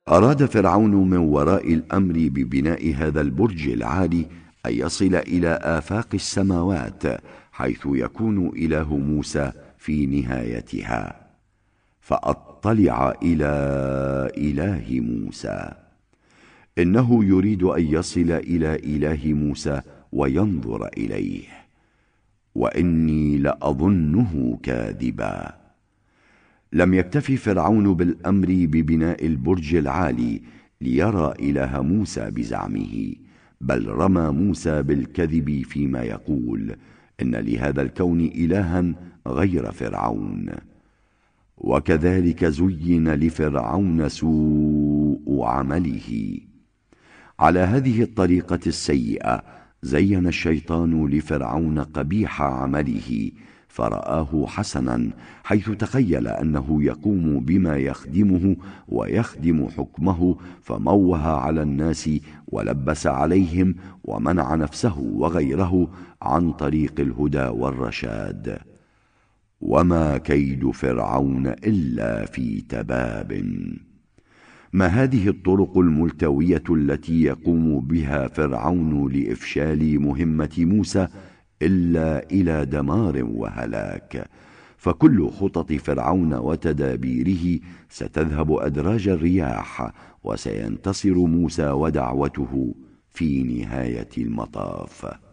أراد فرعون من وراء الأمر ببناء هذا البرج العالي أن يصل إلى آفاق السماوات، حيث يكون إله موسى في نهايتها، فأطلع إلى إله موسى. إنه يريد أن يصل إلى إله موسى وينظر إليه، وإني لأظنه كاذبا. لم يكتف فرعون بالأمر ببناء البرج العالي ليرى إله موسى بزعمه، بل رمى موسى بالكذب فيما يقول إن لهذا الكون إلها غير فرعون. وكذلك زين لفرعون سوء عمله. على هذه الطريقة السيئة زين الشيطان لفرعون قبيح عمله، فرآه حسنا، حيث تخيل أنه يقوم بما يخدمه ويخدم حكمه، فموه على الناس ولبس عليهم ومنع نفسه وغيره عن طريق الهدى والرشاد. وما كيد فرعون إلا في تباب. ما هذه الطرق الملتوية التي يقوم بها فرعون لإفشال مهمة موسى إلا إلى دمار وهلاك؟ فكل خطط فرعون وتدابيره ستذهب أدراج الرياح، وسينتصر موسى ودعوته في نهاية المطاف.